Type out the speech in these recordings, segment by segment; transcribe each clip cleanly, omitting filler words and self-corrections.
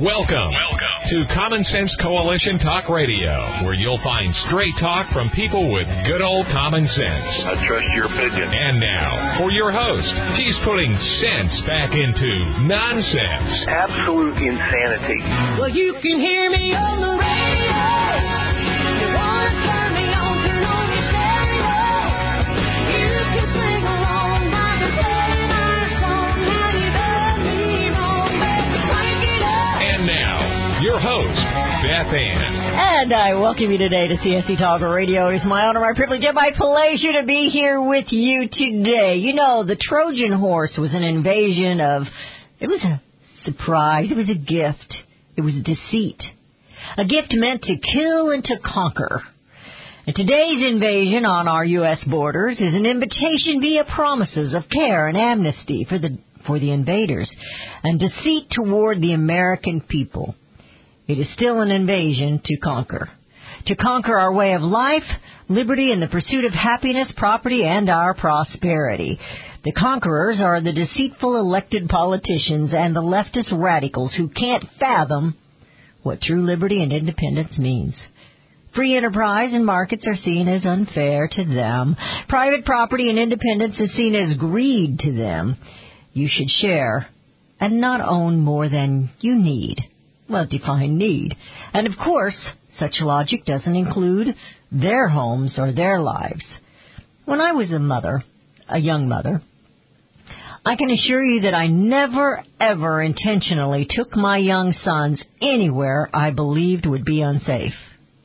Welcome to Common Sense Coalition Talk Radio, where you'll find straight talk from people with good old common sense. I trust your opinion. And now, for your host, he's putting sense back into nonsense. Absolute insanity. Well, you can hear me on the radio. You want to turn me on, turn on your stereo. You can sing along while they're playing our song. Now you done me wrong, baby, crank it up. And now, your host, Beth Ann. And I welcome you today to CSC Talk Radio. It is my honor, my privilege, and my pleasure to be here with you today. You know, the Trojan horse was an invasion of, it was a surprise, it was a gift, it was deceit. A gift meant to kill and to conquer. And today's invasion on our U.S. borders is an invitation via promises of care and amnesty for the invaders and deceit toward the American people. It is still an invasion to conquer our way of life, liberty, and the pursuit of happiness, property, and our prosperity. The conquerors are the deceitful elected politicians and the leftist radicals who can't fathom what true liberty and independence means. Free enterprise and markets are seen as unfair to them. Private property and independence is seen as greed to them. You should share and not own more than you need. Well, define need. And of course, such logic doesn't include their homes or their lives. When I was a young mother, I can assure you that I never, ever intentionally took my young sons anywhere I believed would be unsafe.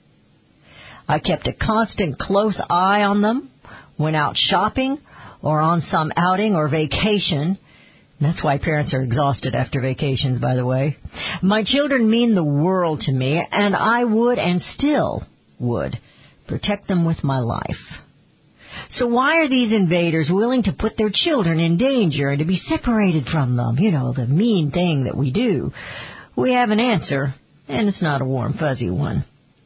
I kept a constant close eye on them, went out shopping or on some outing or vacation. That's why parents are exhausted after vacations, by the way. My children mean the world to me, and I would and still would protect them with my life. So why are these invaders willing to put their children in danger and to be separated from them? You know, the mean thing that we do. We have an answer, and it's not a warm, fuzzy one.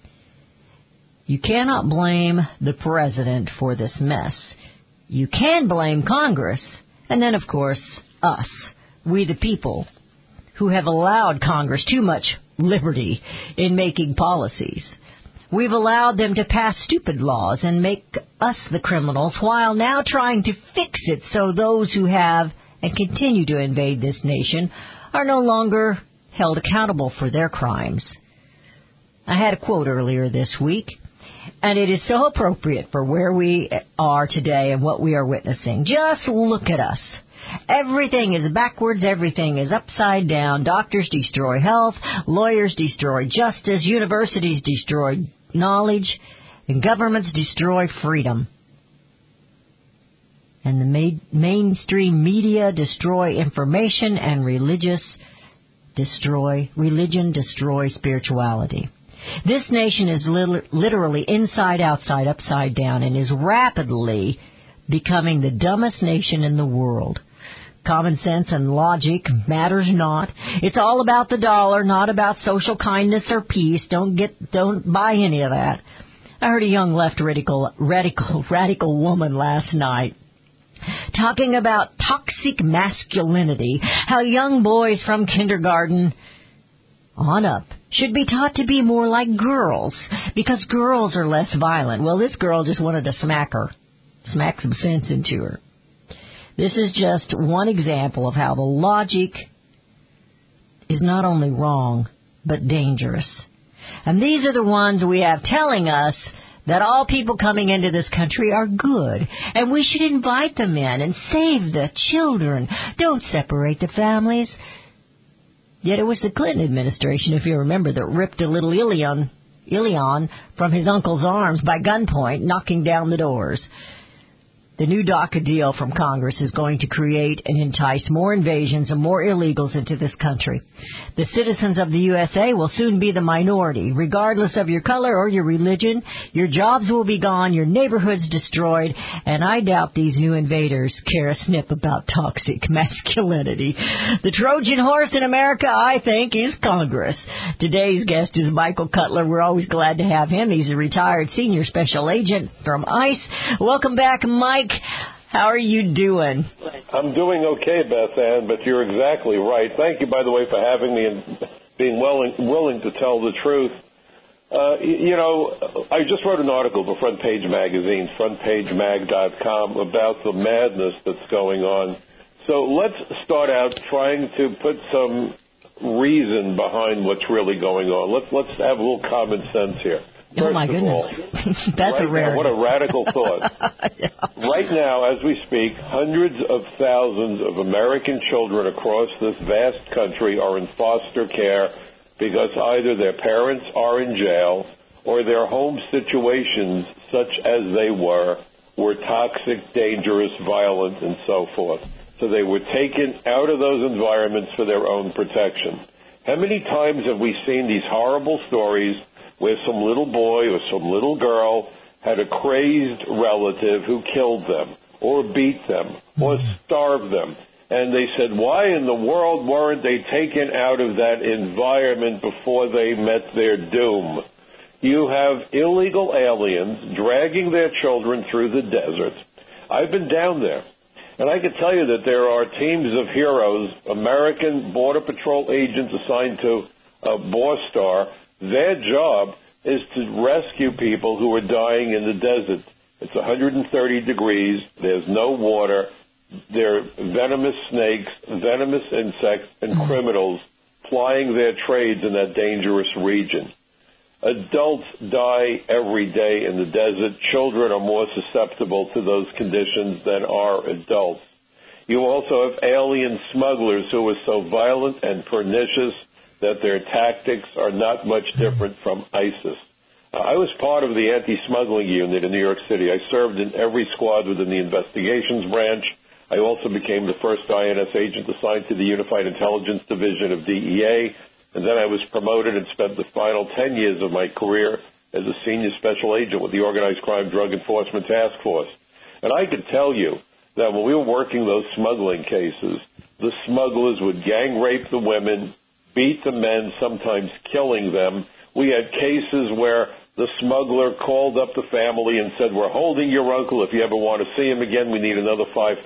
You cannot blame the president for this mess. You can blame Congress, and then, of course, us, we the people, who have allowed Congress too much liberty in making policies. We've allowed them to pass stupid laws and make us the criminals while now trying to fix it so those who have and continue to invade this nation are no longer held accountable for their crimes. I had a quote earlier this week, and it is so appropriate for where we are today and what we are witnessing. Just look at us. Everything is backwards. Everything is upside down. Doctors destroy health. Lawyers destroy justice. Universities destroy knowledge. And governments destroy freedom. And the mainstream media destroy information, and religion destroys spirituality. This nation is literally inside, outside, upside down, and is rapidly becoming the dumbest nation in the world. Common sense and logic matters not. It's all about the dollar, not about social kindness or peace. Don't buy any of that. I heard a young left radical woman last night talking about toxic masculinity, how young boys from kindergarten on up should be taught to be more like girls because girls are less violent. Well, this girl just wanted to smack some sense into her. This is just one example of how the logic is not only wrong, but dangerous. And these are the ones we have telling us that all people coming into this country are good, and we should invite them in and save the children. Don't separate the families. Yet it was the Clinton administration, if you remember, that ripped a little Ilion from his uncle's arms by gunpoint, knocking down the doors. The new DACA deal from Congress is going to create and entice more invasions and more illegals into this country. The citizens of the USA will soon be the minority. Regardless of your color or your religion, your jobs will be gone, your neighborhoods destroyed, and I doubt these new invaders care a snip about toxic masculinity. The Trojan horse in America, I think, is Congress. Today's guest is Michael Cutler. We're always glad to have him. He's a retired senior special agent from ICE. Welcome back, Mike. How are you doing? I'm doing okay, Beth Ann, but you're exactly right. Thank you, by the way, for having me and being willing to tell the truth. I just wrote an article for Front Page Magazine, frontpagemag.com, about the madness that's going on. So let's start out trying to put some reason behind what's really going on. Let's have a little common sense here. Oh, my goodness. That's right a rare. What a radical thought. Yeah. Right now, as we speak, hundreds of thousands of American children across this vast country are in foster care because either their parents are in jail or their home situations, such as they were toxic, dangerous, violent, and so forth. So they were taken out of those environments for their own protection. How many times have we seen these horrible stories where some little boy or some little girl had a crazed relative who killed them or beat them or starved them? And they said, why in the world weren't they taken out of that environment before they met their doom? You have illegal aliens dragging their children through the desert. I've been down there. And I can tell you that there are teams of heroes, American Border Patrol agents assigned to Borstar. Their job is to rescue people who are dying in the desert. It's 130 degrees. There's no water. There are venomous snakes, venomous insects, and criminals plying their trades in that dangerous region. Adults die every day in the desert. Children are more susceptible to those conditions than are adults. You also have alien smugglers who are so violent and pernicious that their tactics are not much different from ISIS. I was part of the anti-smuggling unit in New York City. I served in every squad within the investigations branch. I also became the first INS agent assigned to the Unified Intelligence Division of DEA. And then I was promoted and spent the final 10 years of my career as a senior special agent with the Organized Crime Drug Enforcement Task Force. And I can tell you that when we were working those smuggling cases, the smugglers would gang rape the women, beat the men, sometimes killing them. We had cases where the smuggler called up the family and said, we're holding your uncle. If you ever want to see him again, we need another $5,000.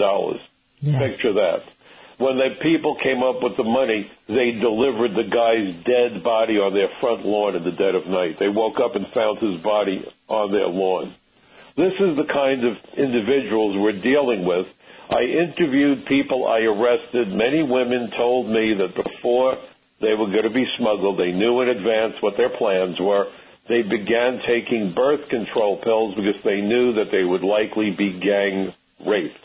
Yeah. Picture that. When the people came up with the money, they delivered the guy's dead body on their front lawn in the dead of night. They woke up and found his body on their lawn. This is the kind of individuals we're dealing with. I interviewed people I arrested. Many women told me that before they were going to be smuggled, they knew in advance what their plans were. They began taking birth control pills because they knew that they would likely be gang raped.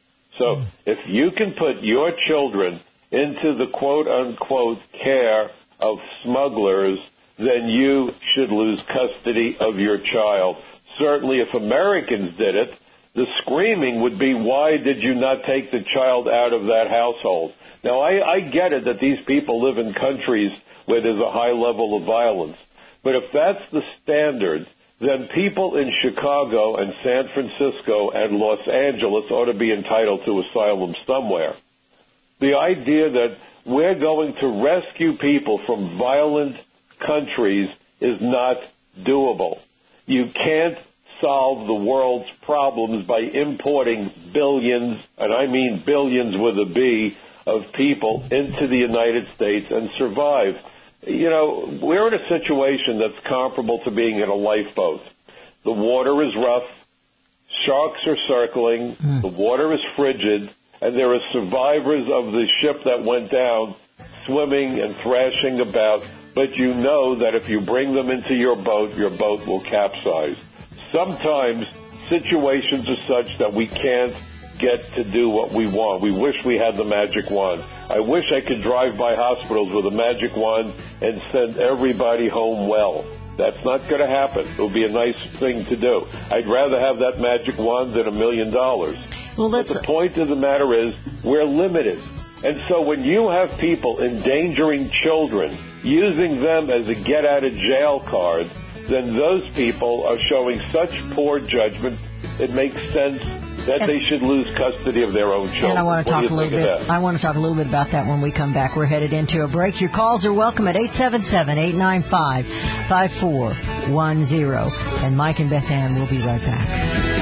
So if you can put your children into the quote-unquote care of smugglers, then you should lose custody of your child. Certainly if Americans did it, the screaming would be, why did you not take the child out of that household? Now, I get it that these people live in countries where there's a high level of violence. But if that's the standard, then people in Chicago and San Francisco and Los Angeles ought to be entitled to asylum somewhere. The idea that we're going to rescue people from violent countries is not doable. You can't solve the world's problems by importing billions, and I mean billions with a B, of people into the United States and survive. You know, we're in a situation that's comparable to being in a lifeboat. The water is rough, sharks are circling, the water is frigid, and there are survivors of the ship that went down swimming and thrashing about, but you know that if you bring them into your boat will capsize. Sometimes situations are such that we can't get to do what we want. We wish we had the magic wand. I wish I could drive by hospitals with a magic wand and send everybody home well. That's not going to happen. It would be a nice thing to do. I'd rather have that magic wand than $1 million. Well, but the point of the matter is we're limited. And so when you have people endangering children, using them as a get-out-of-jail card, then those people are showing such poor judgment, it makes sense that they should lose custody of their own children. And I want to talk a little bit. I want to talk a little bit about that when we come back. We're headed into a break. Your calls are welcome at 877-895-5410. And Mike and Beth Ann will be right back.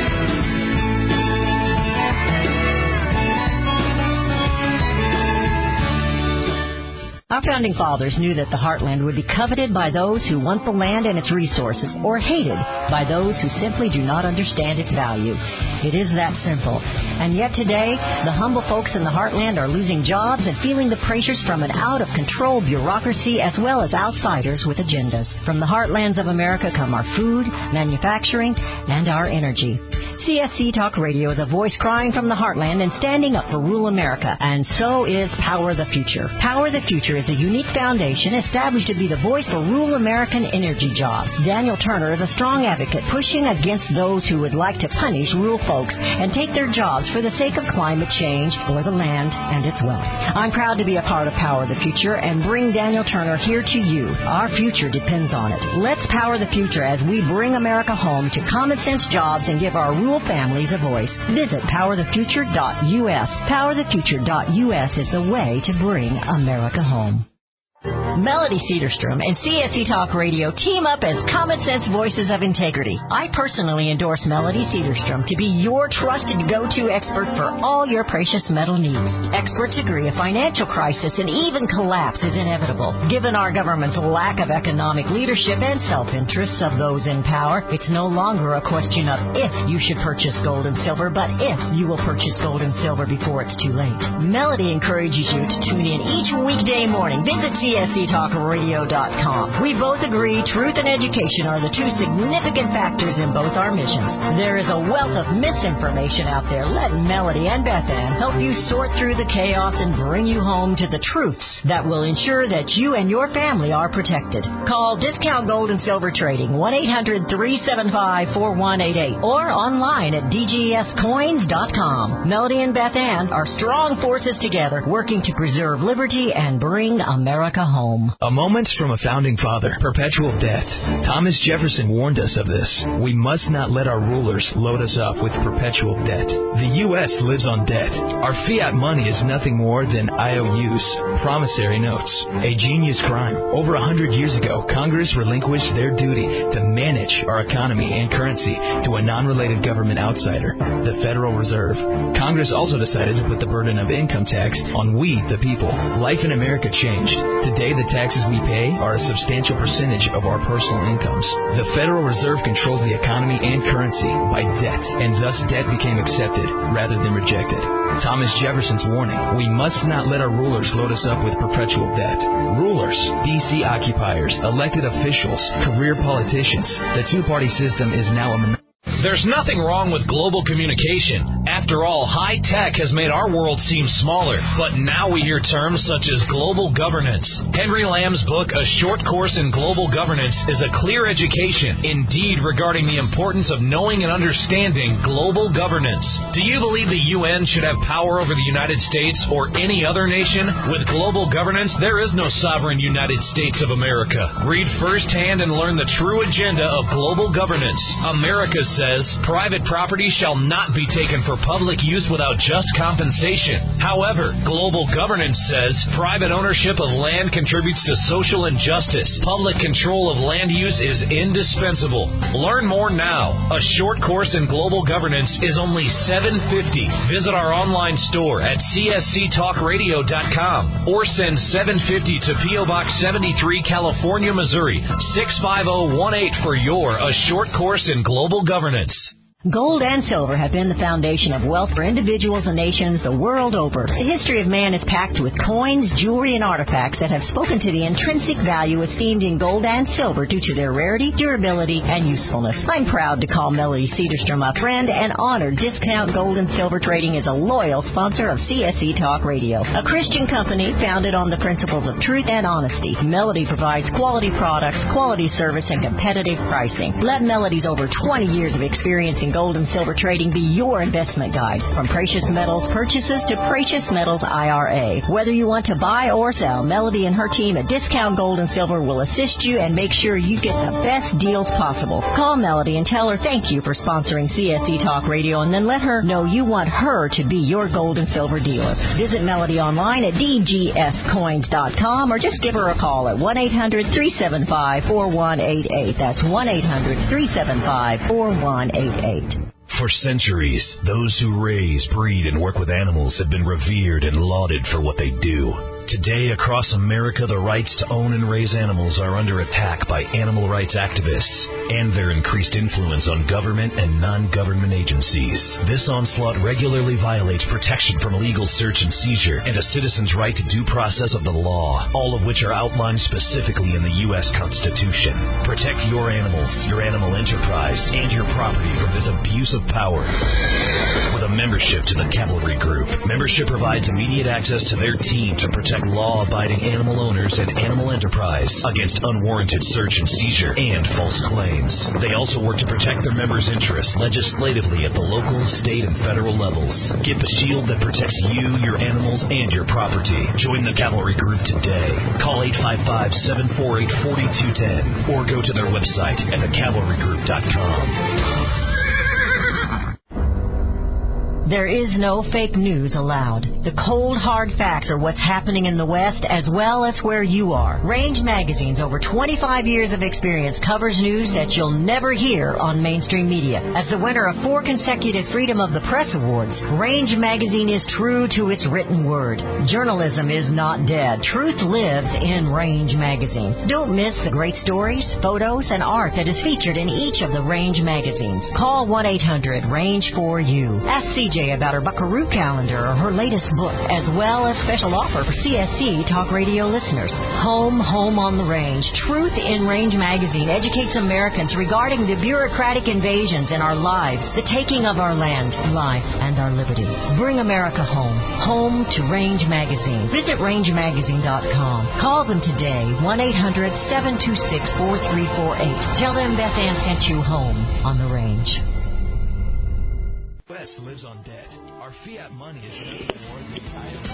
Our founding fathers knew that the heartland would be coveted by those who want the land and its resources, or hated by those who simply do not understand its value. It is that simple. And yet today, the humble folks in the heartland are losing jobs and feeling the pressures from an out-of-control bureaucracy as well as outsiders with agendas. From the heartlands of America come our food, manufacturing, and our energy. CSC Talk Radio is a voice crying from the heartland and standing up for rural America. And so is Power the Future. Power the Future is a unique foundation established to be the voice for rural American energy jobs. Daniel Turner is a strong advocate pushing against those who would like to punish rural folks and take their jobs for the sake of climate change or the land and its wealth. I'm proud to be a part of Power the Future and bring Daniel Turner here to you. Our future depends on it. Let's power the future as we bring America home to common sense jobs and give our rural families a voice. Visit powerthefuture.us. Powerthefuture.us is the way to bring America home. Melody Cedarstrom and CSC Talk Radio team up as common sense voices of integrity. I personally endorse Melody Cedarstrom to be your trusted go-to expert for all your precious metal needs. Experts agree a financial crisis and even collapse is inevitable. Given our government's lack of economic leadership and self-interests of those in power, it's no longer a question of if you should purchase gold and silver, but if you will purchase gold and silver before it's too late. Melody encourages you to tune in each weekday morning. Visit CSCTalkRadio.com. We both agree truth and education are the two significant factors in both our missions. There is a wealth of misinformation out there. Let Melody and Beth Ann help you sort through the chaos and bring you home to the truths that will ensure that you and your family are protected. Call Discount Gold and Silver Trading 1-800-375-4188 or online at DGScoins.com. Melody and Beth Ann are strong forces together working to preserve liberty and bring America home. A moment from a founding father. Perpetual debt. Thomas Jefferson warned us of this. We must not let our rulers load us up with perpetual debt. The U.S. lives on debt. Our fiat money is nothing more than IOUs, promissory notes, a genius crime. Over 100 years ago, Congress relinquished their duty to manage our economy and currency to a non-related government outsider, the Federal Reserve. Congress also decided to put the burden of income tax on we, the people. Life in America changed. Today, the taxes we pay are a substantial percentage of our personal incomes. The Federal Reserve controls the economy and currency by debt, and thus debt became accepted rather than rejected. Thomas Jefferson's warning: we must not let our rulers load us up with perpetual debt. Rulers, DC occupiers, elected officials, career politicians. The two-party system is now a There's nothing wrong with global communication. After all, high tech has made our world seem smaller. But now we hear terms such as global governance. Henry Lamb's book, A Short Course in Global Governance, is a clear education, indeed, regarding the importance of knowing and understanding global governance. Do you believe the UN should have power over the United States or any other nation? With global governance, there is no sovereign United States of America. Read firsthand and learn the true agenda of global governance. America says private property shall not be taken for public use without just compensation. However, global governance says private ownership of land contributes to social injustice. Public control of land use is indispensable. Learn more now. A Short Course in Global Governance is only $7.50. Visit our online store at csctalkradio.com or send $7.50 to P.O. Box 73, California, Missouri 65018 for your A Short Course in Global Governance. Gold and silver have been the foundation of wealth for individuals and nations the world over. The history of man is packed with coins, jewelry, and artifacts that have spoken to the intrinsic value esteemed in gold and silver due to their rarity, durability, and usefulness. I'm proud to call Melody Cedarstrom a friend and honor Discount Gold and Silver Trading is a loyal sponsor of CSC Talk Radio, a Christian company founded on the principles of truth and honesty. Melody provides quality products, quality service, and competitive pricing. Let Melody's over 20 years of experience in gold and silver trading be your investment guide. From precious metals purchases to precious metals IRA. Whether you want to buy or sell, Melody and her team at Discount Gold and Silver will assist you and make sure you get the best deals possible. Call Melody and tell her thank you for sponsoring CSC Talk Radio, and then let her know you want her to be your gold and silver dealer. Visit Melody online at dgscoins.com or just give her a call at 1-800-375-4188. That's 1-800-375-4188. For centuries, those who raise, breed, and work with animals have been revered and lauded for what they do. Today, across America, the rights to own and raise animals are under attack by animal rights activists and their increased influence on government and non-government agencies. This onslaught regularly violates protection from illegal search and seizure and a citizen's right to due process of the law, all of which are outlined specifically in the U.S. Constitution. Protect your animals, your animal enterprise, and your property from this abuse of power. With a membership to the Cavalry Group, membership provides immediate access to their team to protect law-abiding animal owners and animal enterprise against unwarranted search and seizure and false claims. They also work to protect their members' interests legislatively at the local, state, and federal levels. Get the shield that protects you, your animals, and your property. Join the Cavalry Group today. Call 855-748-4210 or go to their website at thecavalrygroup.com. There is no fake news allowed. The cold, hard facts are what's happening in the West as well as where you are. Range Magazine's over 25 years of experience covers news that you'll never hear on mainstream media. As the winner of 4 consecutive Freedom of the Press Awards, Range Magazine is true to its written word. Journalism is not dead. Truth lives in Range Magazine. Don't miss the great stories, photos, and art that is featured in each of the Range magazines. Call 1-800-RANGE-4U. Ask CJ about her Buckaroo calendar or her latest book, as well as special offer for CSC Talk Radio listeners. Home on the Range. Truth in Range Magazine educates Americans regarding the bureaucratic invasions in our lives, the taking of our land, life, and our liberty. Bring America home. Home to Range Magazine. Visit rangemagazine.com. Call them today, 1-800-726-4348. Tell them Beth Ann sent you home on the Range. U.S. lives on debt. Our fiat money is nothing more than title.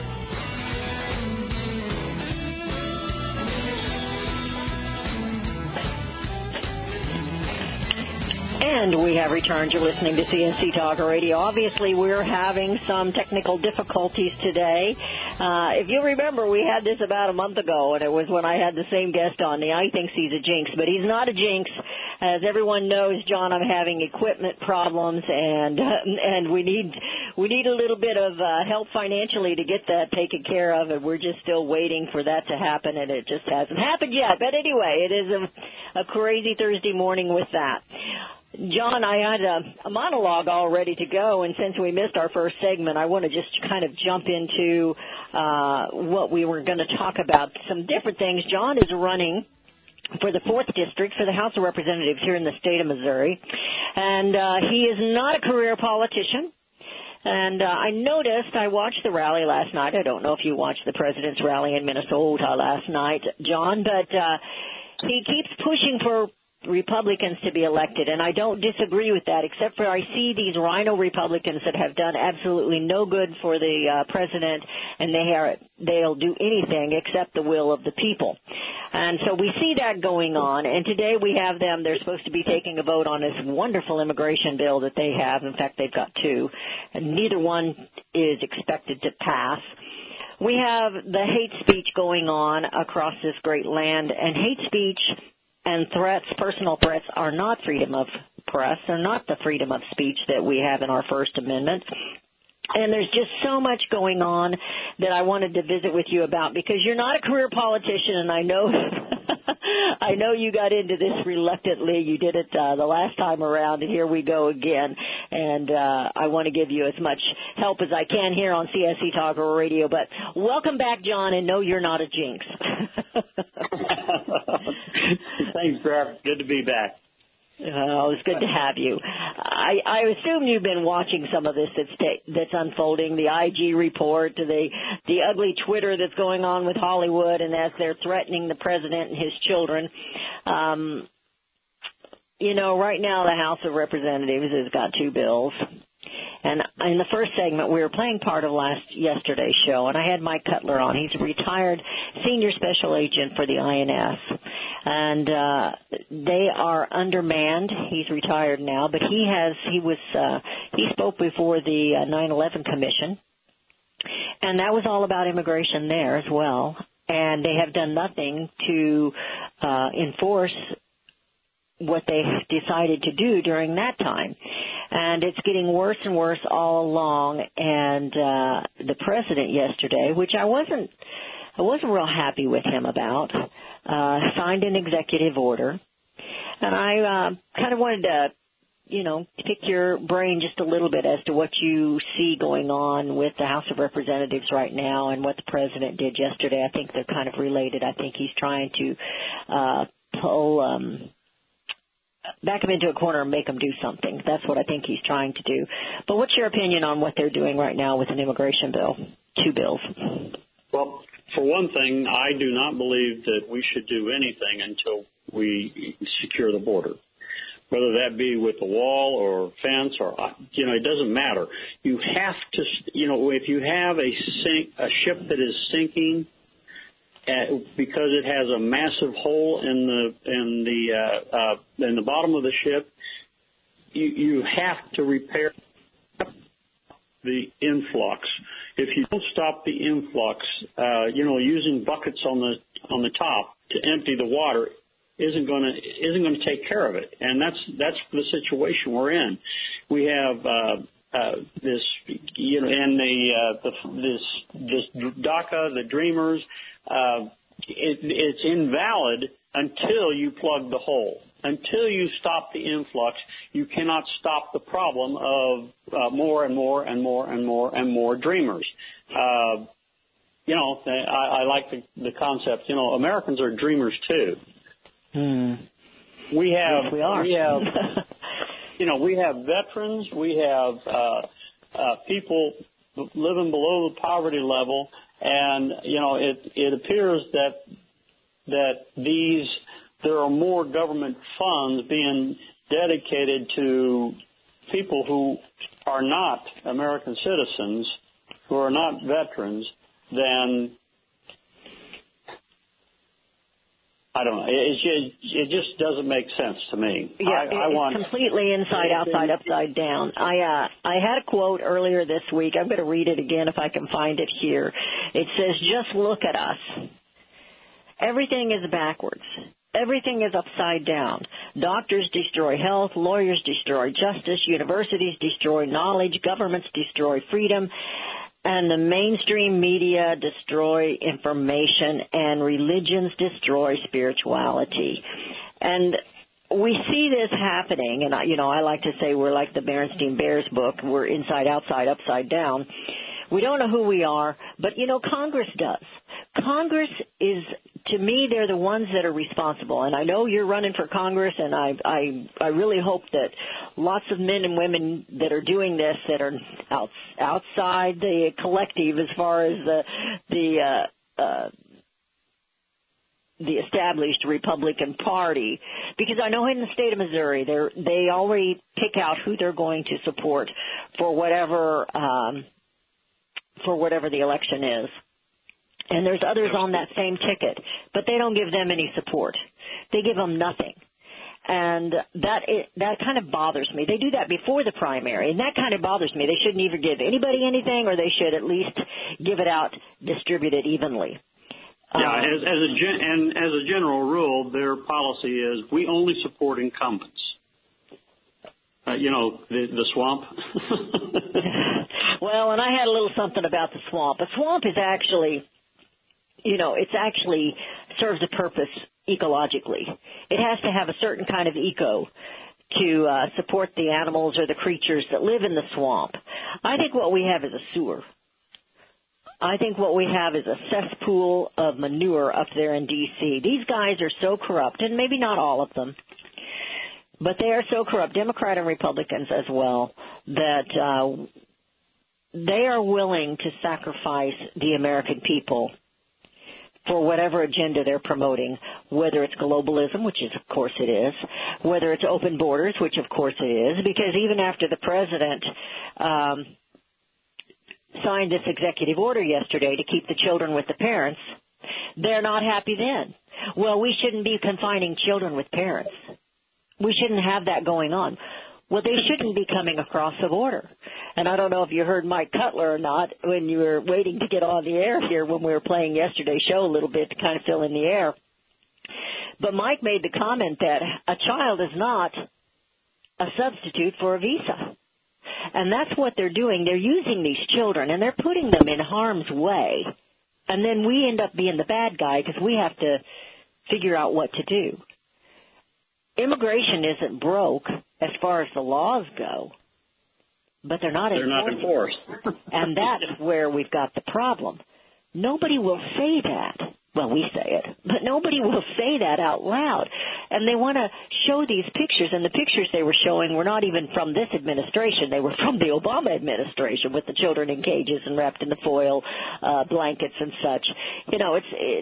And we have returned. You're listening to CSC Talk Radio. Obviously, we're having some technical difficulties today. If you remember, we had this about a month ago, and it was when I had the same guest on. I think he's a jinx, but he's not a jinx. As everyone knows, John, I'm having equipment problems, and we need a little bit of help financially to get that taken care of, and we're just still waiting for that to happen, and it just hasn't happened yet. But anyway, it is a crazy Thursday morning with that. John, I had a monologue all ready to go, and since we missed our first segment, I want to just kind of jump into what we were going to talk about, some different things. John is running for the 4th District for the House of Representatives here in the state of Missouri, and he is not a career politician. And I noticed, I watched the rally last night. I don't know if you watched the president's rally in Minnesota last night, John, but he keeps pushing for Republicans to be elected, and I don't disagree with that, except for I see these rhino Republicans that have done absolutely no good for the president, and they'll do anything except the will of the people. And so we see that going on, and today we have them. They're supposed to be taking a vote on this wonderful immigration bill that they have. In fact, they've got 2, and neither one is expected to pass. We have the hate speech going on across this great land, and hate speech and threats, personal threats, are not freedom of press. They're not the freedom of speech that we have in our First Amendment. And there's just so much going on that I wanted to visit with you about, because you're not a career politician, and I know I know you got into this reluctantly. You did it the last time around, and here we go again. And I want to give you as much help as I can here on CSC Talk Radio. But welcome back, John, and no, you're not a jinx. Thanks, Beth. Good to be back. Oh, it's good to have you. I assume you've been watching some of this that's unfolding, the IG report, the ugly Twitter that's going on with Hollywood, and as they're threatening the president and his children. Right now the House of Representatives has got 2 bills. And in the first segment, we were playing part of yesterday's show, and I had Mike Cutler on. He's a retired senior special agent for the INS, and they are undermanned. He's retired now, but he spoke before the 9/11 Commission, and that was all about immigration there as well. And they have done nothing to enforce what they decided to do during that time. And it's getting worse and worse all along. And the president yesterday, which I wasn't real happy with him about, signed an executive order. And I kind of wanted to, pick your brain just a little bit as to what you see going on with the House of Representatives right now and what the president did yesterday. I think they're kind of related. I think he's trying to back him into a corner and make him do something. That's what I think he's trying to do. But what's your opinion on what they're doing right now with an immigration bill? 2 bills. Well, for one thing, I do not believe that we should do anything until we secure the border, whether that be with a wall or fence or, it doesn't matter. You have to, if you have a ship that is sinking because it has a massive hole in the bottom of the ship, you have to repair the influx. If you don't stop the influx, using buckets on the top to empty the water isn't going to take care of it, and that's the situation we're in. We have this, and this DACA, the Dreamers. It's invalid until you plug the hole. Until you stop the influx, you cannot stop the problem of more and more and more and more and more Dreamers. I like the concept. Americans are dreamers too. We have, yes, we are. We have veterans. We have people living below the poverty level, and it appears that there are more government funds being dedicated to people who are not American citizens, who are not veterans, than, I don't know. It just doesn't make sense to me. Yeah, it's completely inside, outside, upside down. I had a quote earlier this week. I'm going to read it again if I can find it here. It says, "Just look at us. Everything is backwards. Everything is upside down. Doctors destroy health, lawyers destroy justice, universities destroy knowledge, governments destroy freedom, and the mainstream media destroy information, and religions destroy spirituality." And we see this happening, and I like to say we're like the Berenstain Bears book. We're inside, outside, upside down. We don't know who we are, but, Congress does. Congress is, to me, they're the ones that are responsible. And I know you're running for Congress, and I really hope that lots of men and women that are doing this, that are outside the collective as far as the established Republican Party, because I know in the state of Missouri, they already pick out who they're going to support for whatever the election is. And there's others on that same ticket, but they don't give them any support. They give them nothing. And that kind of bothers me. They do that before the primary, and that kind of bothers me. They shouldn't either give anybody anything, or they should at least give it out, distribute it evenly. Yeah, as a general rule, their policy is we only support incumbents. The swamp. Well, and I had a little something about the swamp. A swamp is actually, it's actually serves a purpose ecologically. It has to have a certain kind of eco to support the animals or the creatures that live in the swamp. I think what we have is a sewer. I think what we have is a cesspool of manure up there in D.C. These guys are so corrupt, and maybe not all of them, but they are so corrupt, Democrat and Republicans as well, that they are willing to sacrifice the American people for whatever agenda they're promoting, whether it's globalism, which is, of course it is, whether it's open borders, which of course it is, because even after the president signed this executive order yesterday to keep the children with the parents, they're not happy then. Well, we shouldn't be confining children with parents. We shouldn't have that going on. Well, they shouldn't be coming across the border. And I don't know if you heard Mike Cutler or not when you were waiting to get on the air here when we were playing yesterday's show a little bit to kind of fill in the air. But Mike made the comment that a child is not a substitute for a visa. And that's what they're doing. They're using these children, and they're putting them in harm's way. And then we end up being the bad guy because we have to figure out what to do. Immigration isn't broke as far as the laws go, but they're not enforced. And that's where we've got the problem. Nobody will say that. Well, we say it, but nobody will say that out loud. And they want to show these pictures, and the pictures they were showing were not even from this administration. They were from the Obama administration with the children in cages and wrapped in the foil blankets and such. You know,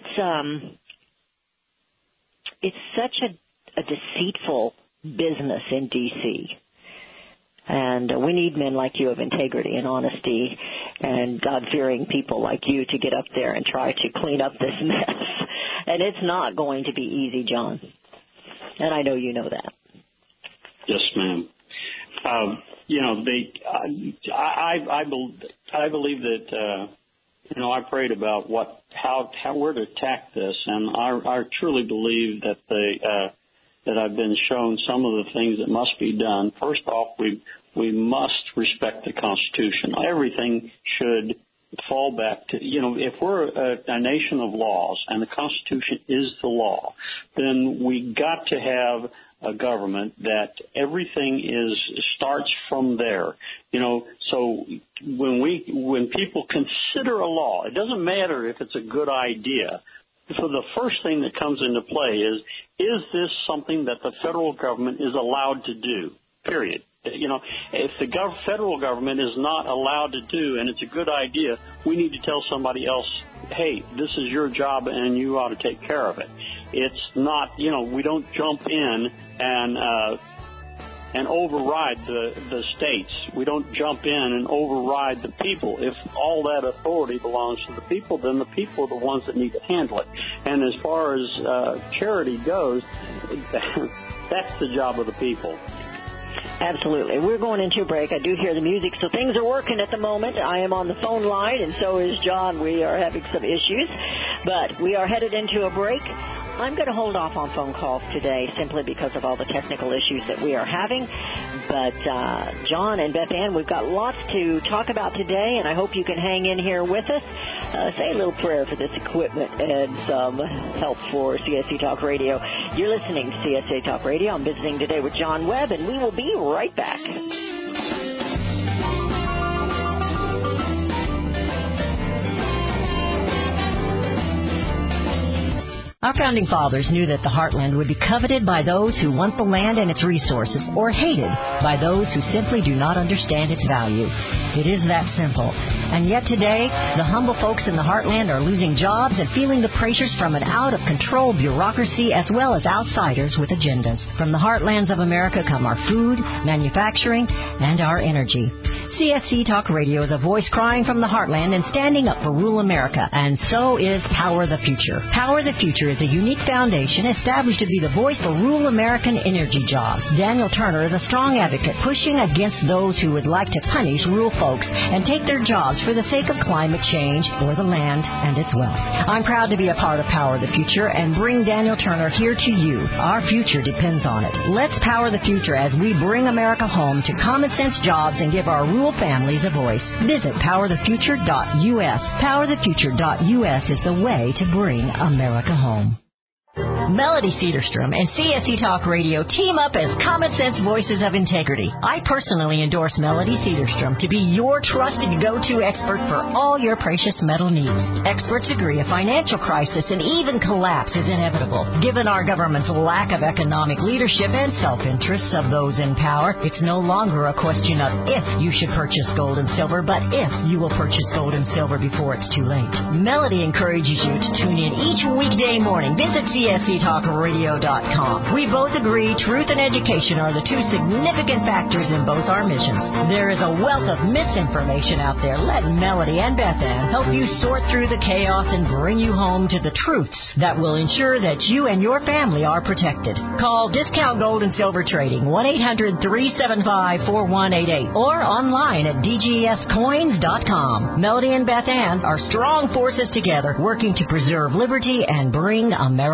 it's such a deceitful business in D.C., and we need men like you of integrity and honesty and God-fearing people like you to get up there and try to clean up this mess. And it's not going to be easy, John. And I know you know that. Yes, ma'am. I believe that, I prayed about where to attack this, and I truly believe that that I've been shown some of the things that must be done. First off, we must respect the Constitution. Everything should fall back to, if we're a nation of laws and the Constitution is the law, then we got to have a government that everything starts from there. So when people consider a law, it doesn't matter if it's a good idea. So the first thing that comes into play is this something that the federal government is allowed to do, period. If the federal government is not allowed to do, and it's a good idea, we need to tell somebody else, hey, this is your job and you ought to take care of it. It's not, we don't jump in and override the states. We don't jump in and override the people. If all that authority belongs to the people, then the people are the ones that need to handle it. And as far as charity goes, that's the job of the people. Absolutely. We're going into a break. I do hear the music, so things are working at the moment. I am on the phone line, and so is John. We are having some issues, but we are headed into a break. I'm going to hold off on phone calls today simply because of all the technical issues that we are having. But John and Beth Ann, we've got lots to talk about today, and I hope you can hang in here with us. Say a little prayer for this equipment and some help for CSC Talk Radio. You're listening to CSC Talk Radio. I'm visiting today with John Webb, and we will be right back. Our founding fathers knew that the heartland would be coveted by those who want the land and its resources, or hated by those who simply do not understand its value. It is that simple. And yet today, the humble folks in the heartland are losing jobs and feeling the pressures from an out-of-control bureaucracy as well as outsiders with agendas. From the heartlands of America come our food, manufacturing, and our energy. CSC Talk Radio is a voice crying from the heartland and standing up for rural America, and so is Power the Future. Power the Future is a unique foundation established to be the voice for rural American energy jobs. Daniel Turner is a strong advocate pushing against those who would like to punish rural folks and take their jobs for the sake of climate change or the land and its wealth. I'm proud to be a part of Power the Future and bring Daniel Turner here to you. Our future depends on it. Let's power the future as we bring America home to common sense jobs and give our rural families a voice. Visit powerthefuture.us. Powerthefuture.us is the way to bring America home. Melody Cedarstrom and CSC Talk Radio team up as common sense voices of integrity. I personally endorse Melody Cedarstrom to be your trusted go-to expert for all your precious metal needs. Experts agree a financial crisis and even collapse is inevitable. Given our government's lack of economic leadership and self-interests of those in power, it's no longer a question of if you should purchase gold and silver, but if you will purchase gold and silver before it's too late. Melody encourages you to tune in each weekday morning. Visit CSCTalkRadio.com. We both agree truth and education are the two significant factors in both our missions. There is a wealth of misinformation out there. Let Melody and Beth Ann help you sort through the chaos and bring you home to the truths that will ensure that you and your family are protected. Call Discount Gold and Silver Trading, 1-800-375-4188, or online at DGScoins.com. Melody and Beth Ann are strong forces together, working to preserve liberty and bring America home.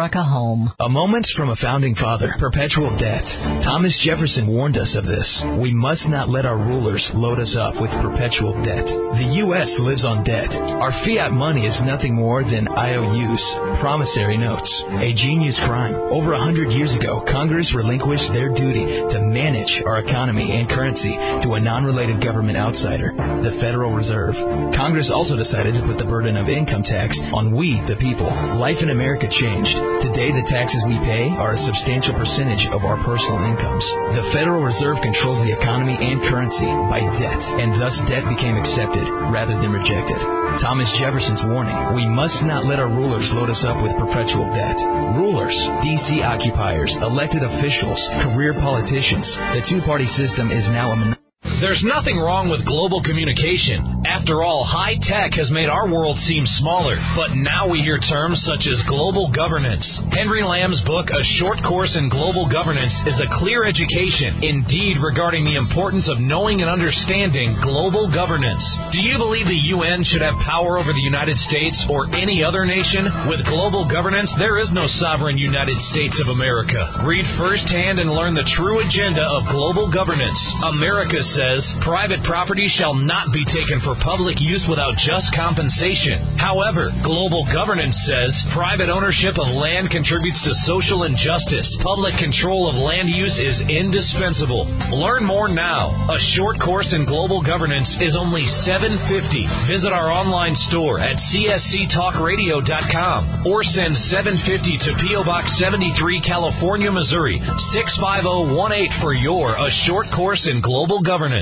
home. A moment from a founding father, perpetual debt. Thomas Jefferson warned us of this. We must not let our rulers load us up with perpetual debt. The U.S. lives on debt. Our fiat money is nothing more than IOUs, promissory notes, a genius crime. Over 100 years ago, Congress relinquished their duty to manage our economy and currency to a non-related government outsider, the Federal Reserve. Congress also decided to put the burden of income tax on we, the people. Life in America changed. Today, the taxes we pay are a substantial percentage of our personal incomes. The Federal Reserve controls the economy and currency by debt, and thus debt became accepted rather than rejected. Thomas Jefferson's warning: we must not let our rulers load us up with perpetual debt. Rulers, D.C. occupiers, elected officials, career politicians. The two-party system is now a monopoly. There's nothing wrong with global communication. After all, high tech has made our world seem smaller, but now we hear terms such as global governance. Henry Lamb's book, A Short Course in Global Governance, is a clear education, indeed, regarding the importance of knowing and understanding global governance. Do you believe the UN should have power over the United States or any other nation? With global governance, there is no sovereign United States of America. Read firsthand and learn the true agenda of global governance. America says private property shall not be taken for public use without just compensation. However, global governance says private ownership of land contributes to social injustice. Public control of land use is indispensable. Learn more now. A Short Course in Global Governance is only $7.50. Visit our online store at csctalkradio.com or send $7.50 to P.O. Box 73, California, Missouri 65018 for your A Short Course in Global Governance.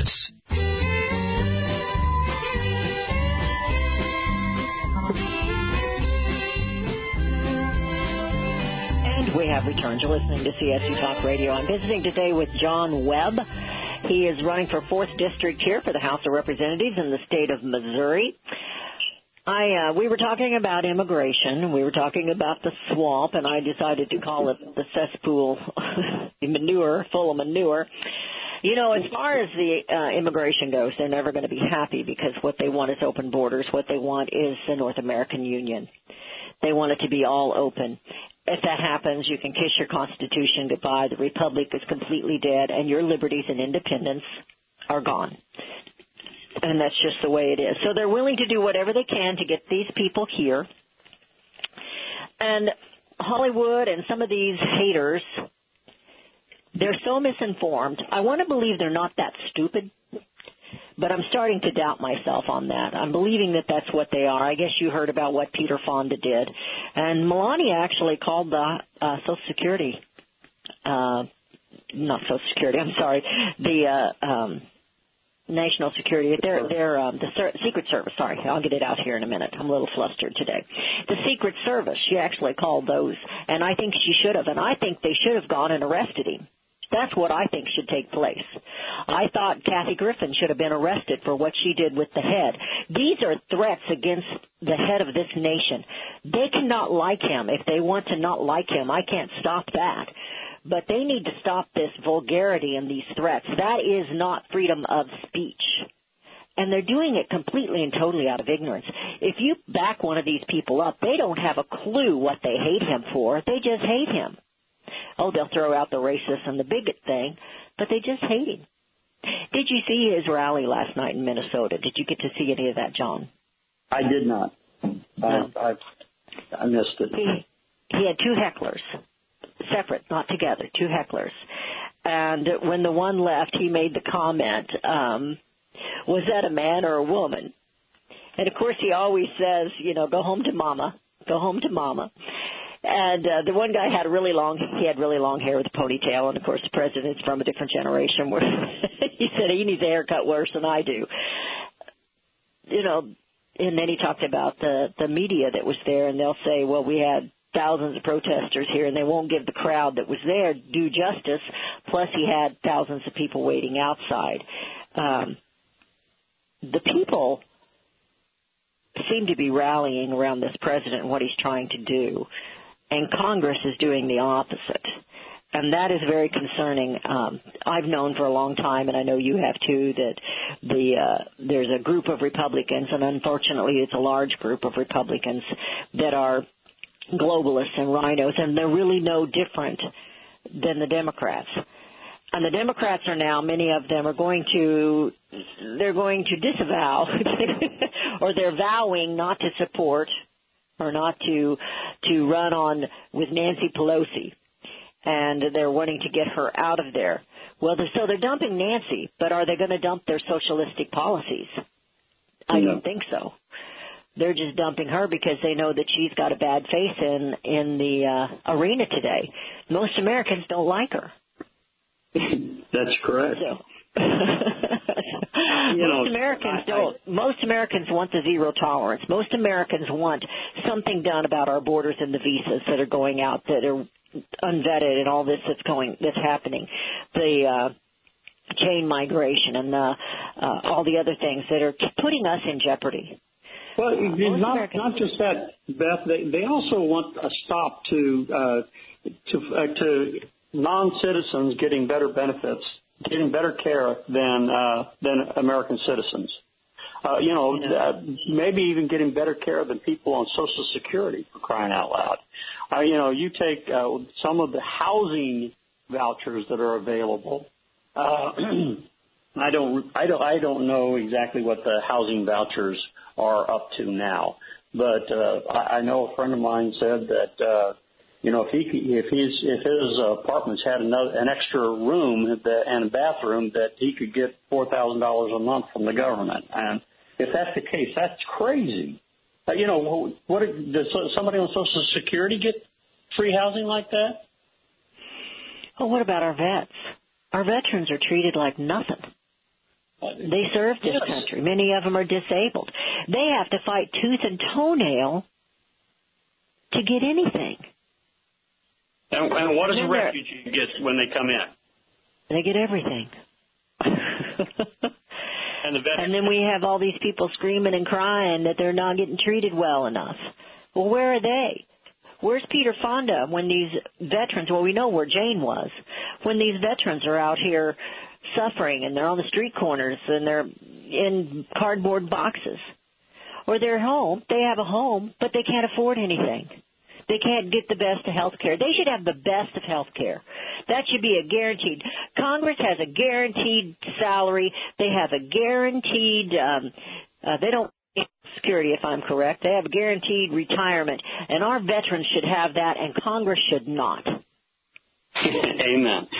And we have returned. You're listening to CSC Talk Radio. I'm visiting today with John Webb. He is running for 4th District here for the House of Representatives in the state of Missouri. We were talking about immigration. We were talking about the swamp, and I decided to call it the cesspool, manure, full of manure. You know, as far as the immigration goes, they're never going to be happy because what they want is open borders. What they want is the North American Union. They want it to be all open. If that happens, you can kiss your Constitution goodbye. The Republic is completely dead, and your liberties and independence are gone. And that's just the way it is. So they're willing to do whatever they can to get these people here. And Hollywood and some of these haters, they're so misinformed. I want to believe they're not that stupid, but I'm starting to doubt myself on that. I'm believing that that's what they are. I guess you heard about what Peter Fonda did. And Melania actually called the Social Security, not Social Security, I'm sorry, the National Security, the Secret Service, sorry, I'll get it out here in a minute. I'm a little flustered today. The Secret Service, she actually called those, and I think she should have, and I think they should have gone and arrested him. That's what I think should take place. I thought Kathy Griffin should have been arrested for what she did with the head. These are threats against the head of this nation. They cannot like him. If they want to not like him, I can't stop that. But they need to stop this vulgarity and these threats. That is not freedom of speech. And they're doing it completely and totally out of ignorance. If you back one of these people up, they don't have a clue what they hate him for. They just hate him. Oh, they'll throw out the racist and the bigot thing, but they just hate him. Did you see his rally last night in Minnesota? Did you get to see any of that, John? I did not. No. I missed it. He had two hecklers. Separate, not together, two hecklers. And when the one left, he made the comment, was that a man or a woman? And, of course, he always says, you know, go home to mama, go home to mama. And the one guy had really long hair with a ponytail, and, of course, the president's from a different generation where he said he needs a haircut worse than I do. You know, and then he talked about the media that was there, and they'll say, well, we had thousands of protesters here, and they won't give the crowd that was there due justice, plus he had thousands of people waiting outside. The people seem to be rallying around this president and what he's trying to do, and Congress is doing the opposite. And that is very concerning. I've known for a long time, and I know you have too, that there's a group of Republicans, and unfortunately it's a large group of Republicans, that are globalists and rhinos, and they're really no different than the Democrats. And the Democrats are now, many of them are going to disavow, or they're vowing not to support or not to run on with Nancy Pelosi. And they're wanting to get her out of there. Well, so they're dumping Nancy, but are they going to dump their socialistic policies? I don't think so. They're just dumping her because they know that she's got a bad face in the arena today. Most Americans don't like her. That's correct. So, Most Americans want the zero tolerance. Most Americans want something done about our borders and the visas that are going out that are unvetted and all this that's happening. The chain migration and all the other things that are putting us in jeopardy. Well, not just that, Beth. They also want a stop to non-citizens getting better benefits, getting better care than American citizens. Maybe even getting better care than people on Social Security, for crying out loud. You take some of the housing vouchers that are available. I don't know exactly what the housing vouchers are up to now, but I know a friend of mine said that if his apartments had an extra room and a bathroom, that he could get $4,000 a month from the government. And if that's the case, that's crazy. Does somebody on Social Security get free housing like that? Well, what about our vets? Our veterans are treated like nothing. They serve this country. Many of them are disabled. They have to fight tooth and toenail to get anything. And what does a refugee get when they come in? They get everything. And then we have all these people screaming and crying that they're not getting treated well enough. Well, where are they? Where's Peter Fonda when these veterans, well, we know where Jane was, when these veterans are out here suffering and they're on the street corners and they're in cardboard boxes. Or they're home, they have a home, but they can't afford anything. They can't get the best of health care. They should have the best of health care. That should be a guaranteed. Congress has a guaranteed salary. They have a guaranteed, they don't get security, if I'm correct. They have a guaranteed retirement. And our veterans should have that, and Congress should not. Amen.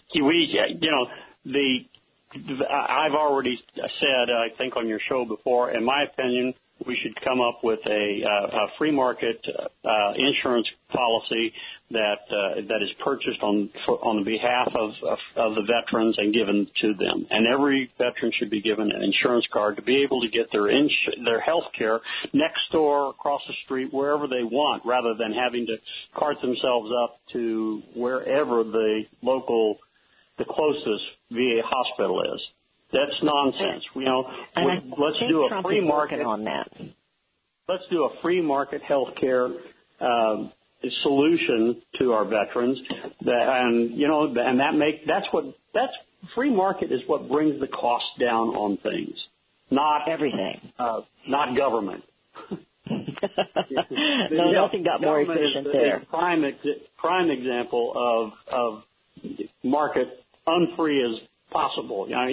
I've already said, I think on your show before, in my opinion, we should come up with a free market insurance policy that is purchased on the behalf of the veterans and given to them. And every veteran should be given an insurance card to be able to get their health care next door, across the street, wherever they want, rather than having to cart themselves up to wherever the closest VA hospital is. That's nonsense. Let's do a free market on that. Let's do a free market health care solution to our veterans. That's free market is what brings the cost down on things, not everything, not government. No, nothing got more efficient there. Prime example of market unfree as possible. Like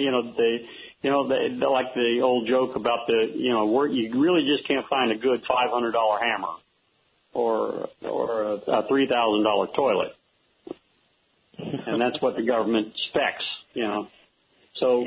the old joke about you really just can't find a good $500 hammer or a $3,000 toilet, and that's what the government specs. So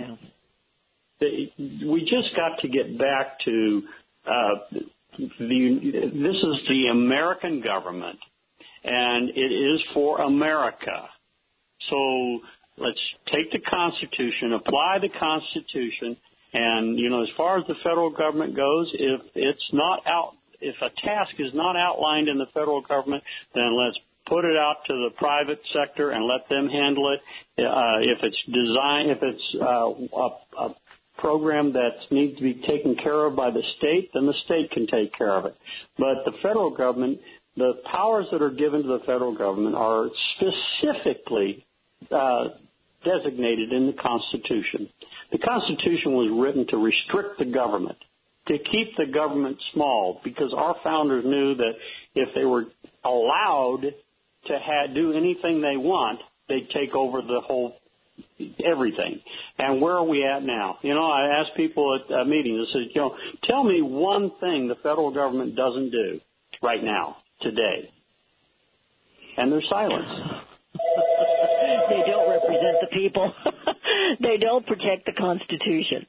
we just got to get back to this is the American government, and it is for America. So let's take the Constitution, apply the Constitution, and as far as the federal government goes, if a task is not outlined in the federal government, then let's put it out to the private sector and let them handle it. If it's a program that needs to be taken care of by the state, then the state can take care of it. But the federal government, the powers that are given to the federal government are specifically designated in the Constitution. The Constitution was written to restrict the government, to keep the government small, because our founders knew that if they were allowed to do anything they want, they'd take over the whole everything. And where are we at now? I ask people at meetings, I said, tell me one thing the federal government doesn't do right now, today. And there's silence. They don't represent the people. They don't protect the Constitution.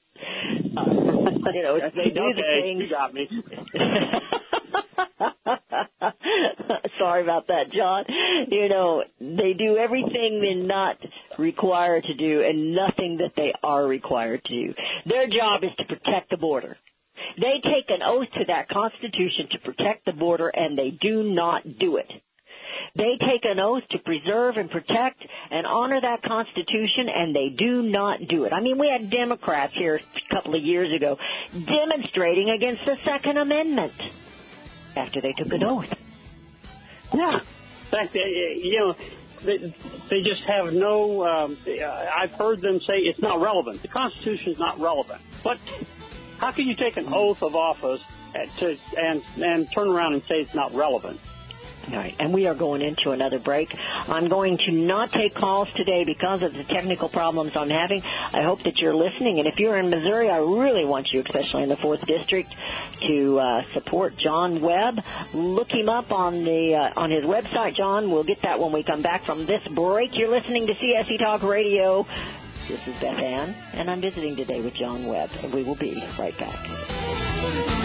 They do the things. You got me. Sorry about that, John. They do everything they're not required to do and nothing that they are required to do. Their job is to protect the border. They take an oath to that Constitution to protect the border, and they do not do it. They take an oath to preserve and protect and honor that Constitution, and they do not do it. I mean, we had Democrats here a couple of years ago demonstrating against the Second Amendment after they took an oath. Yeah. In fact, they just have no, I've heard them say it's not relevant. The Constitution is not relevant. But how can you take an oath of office and turn around and say it's not relevant? All right, and we are going into another break. I'm going to not take calls today because of the technical problems I'm having. I hope that you're listening, and if you're in Missouri, I really want you, especially in the 4th District, to support John Webb. Look him up on his website, John. We'll get that when we come back from this break. You're listening to CSE Talk Radio. This is Beth Ann, and I'm visiting today with John Webb, and we will be right back.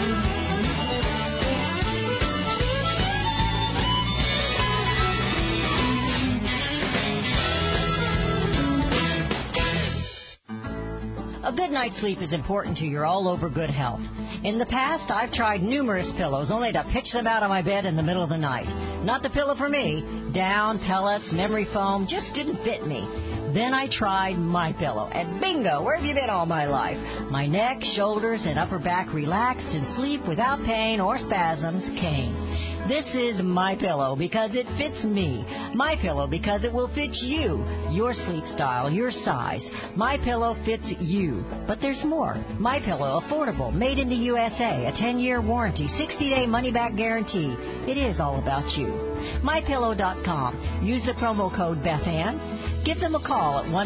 A good night's sleep is important to your all-over good health. In the past, I've tried numerous pillows only to pitch them out of my bed in the middle of the night. Not the pillow for me. Down, pellets, memory foam just didn't fit me. Then I tried MyPillow, and bingo, where have you been all my life? My neck, shoulders, and upper back relaxed, and sleep without pain or spasms came. This is MyPillow because it fits me. MyPillow because it will fit you, your sleep style, your size. MyPillow fits you. But there's more. MyPillow, affordable, made in the USA, a 10-year warranty, 60-day money-back guarantee. It is all about you. MyPillow.com. Use the promo code BethAnn. Give them a call at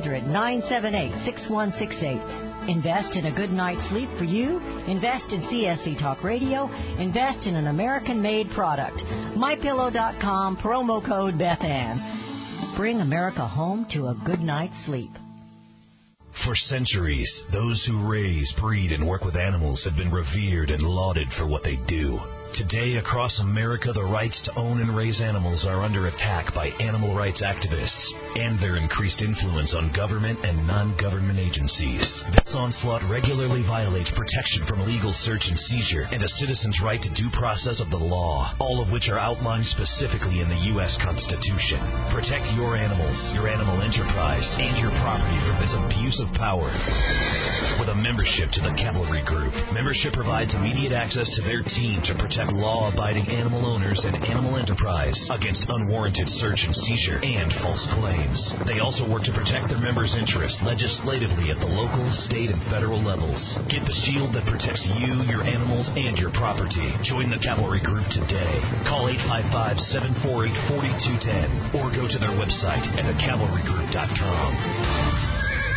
1-800-978-6168. Invest in a good night's sleep for you. Invest in CSE Talk Radio. Invest in an American-made product. MyPillow.com, promo code BethAnn. Bring America home to a good night's sleep. For centuries, those who raise, breed, and work with animals have been revered and lauded for what they do. Today, across America, the rights to own and raise animals are under attack by animal rights activists and their increased influence on government and non-government agencies. This onslaught regularly violates protection from illegal search and seizure and a citizen's right to due process of the law, all of which are outlined specifically in the U.S. Constitution. Protect your animals, your animal enterprise, and your property from this abuse of power. With a membership to the Cavalry Group, membership provides immediate access to their team to protect law-abiding animal owners and animal enterprise against unwarranted search and seizure and false claims. They also work to protect their members' interests legislatively at the local, state, and federal levels. Get the shield that protects you, your animals, and your property. Join the Cavalry Group today. Call 855-748-4210 or go to their website at thecavalrygroup.com.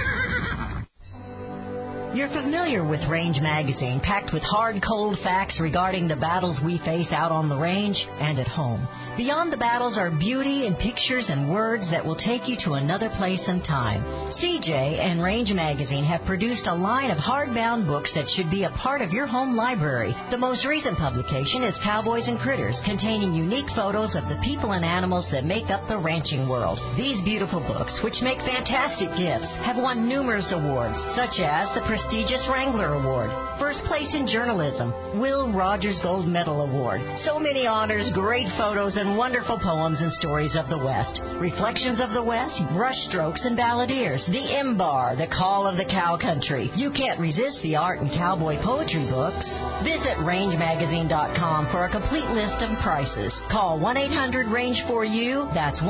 You're familiar with Range Magazine, packed with hard, cold facts regarding the battles we face out on the range and at home. Beyond the battles are beauty and pictures and words that will take you to another place and time. CJ and Range Magazine have produced a line of hardbound books that should be a part of your home library. The most recent publication is Cowboys and Critters, containing unique photos of the people and animals that make up the ranching world. These beautiful books, which make fantastic gifts, have won numerous awards, such as the prestigious Wrangler Award, First Place in Journalism, Will Rogers Gold Medal Award. So many honors, great photos, and wonderful poems and stories of the West. Reflections of the West, Brushstrokes and Balladeers, The M-Bar, The Call of the Cow Country. You can't resist the art and cowboy poetry books. Visit rangemagazine.com for a complete list of prices. Call 1-800-RANGE-4U. That's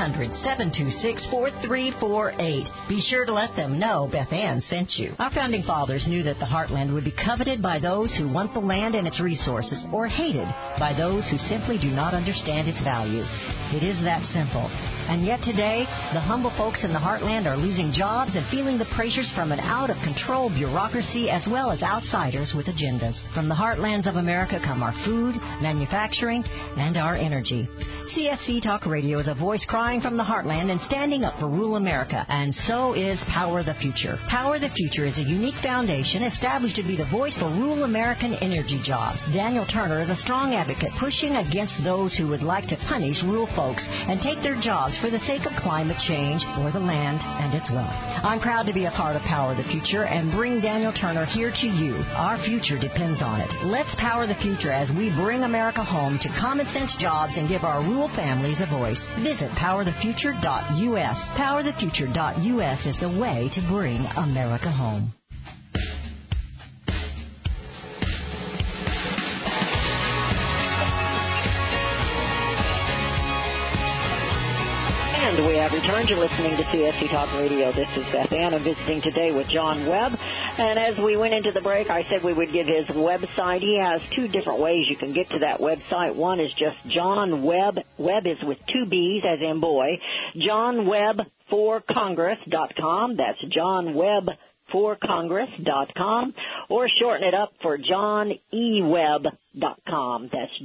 1-800-726-4348. Be sure to let them know Beth Ann sent you. Our founding fathers knew that the heartland would be coveted by those who want the land and its resources, or hated by those who simply do not understand its value. It is that simple. And yet today, the humble folks in the heartland are losing jobs and feeling the pressures from an out-of-control bureaucracy as well as outsiders with agendas. From the heartlands of America come our food, manufacturing, and our energy. CSC Talk Radio is a voice crying from the heartland and standing up for rural America, and so is Power the Future. Power the Future is a unique foundation established to be the voice for rural American energy jobs. Daniel Turner is a strong advocate pushing against those who would like to punish rural folks and take their jobs for the sake of climate change or the land and its wealth. I'm proud to be a part of Power the Future and bring Daniel Turner here to you. Our future depends on it. Let's power the future as we bring America home to common sense jobs and give our rural families a voice. Visit powerthefuture.us. Powerthefuture.us is the way to bring America home. And we have returned. You're listening to CSC Talk Radio. This is Beth Ann. I'm visiting today with John Webb. And as we went into the break, I said we would give his website. He has two different ways you can get to that website. One is just John Webb. Webb is with two B's, as in boy. JohnWebb4Congress.com. That's JohnWebb4Congress.com, or shorten it up for JohnEWebb.com. That's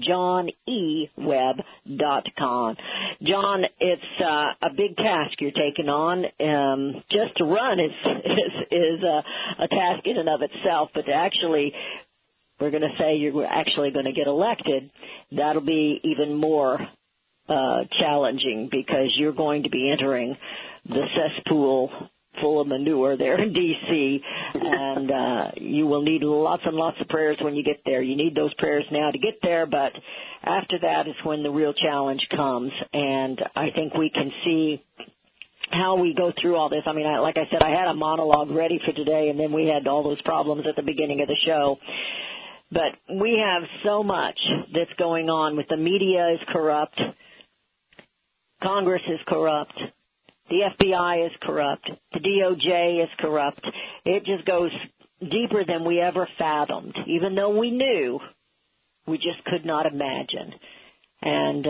JohnEWebb.com. John, it's a big task you're taking on. Just to run is a task in and of itself, but to actually, we're going to say you're actually going to get elected, that'll be even more challenging, because you're going to be entering the cesspool full of manure there in D.C., and you will need lots and lots of prayers when you get there. You need those prayers now to get there, but after that is when the real challenge comes, and I think we can see how we go through all this. I mean, like I said, I had a monologue ready for today, and then we had all those problems at the beginning of the show. But we have so much that's going on. With the media is corrupt, Congress is corrupt, the FBI is corrupt, the DOJ is corrupt. It just goes deeper than we ever fathomed. Even though we knew, we just could not imagine. And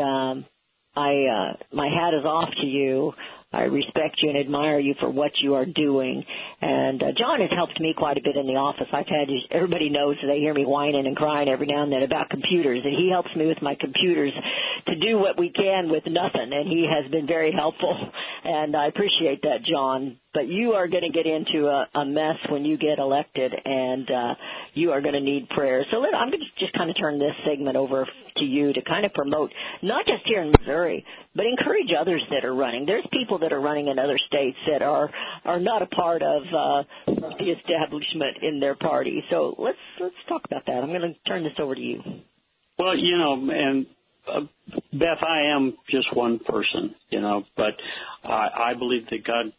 my hat is off to you. I respect you and admire you for what you are doing. And John has helped me quite a bit in the office. Everybody knows that they hear me whining and crying every now and then about computers, and he helps me with my computers to do what we can with nothing, and he has been very helpful, and I appreciate that, John. But you are going to get into a mess when you get elected, and you are going to need prayer. So I'm going to just kind of turn this segment over to you to kind of promote, not just here in Missouri, but encourage others that are running. There's people that are running in other states that are not a part of the establishment in their party. So let's talk about that. I'm going to turn this over to you. Well, and Beth, I am just one person, but I believe that God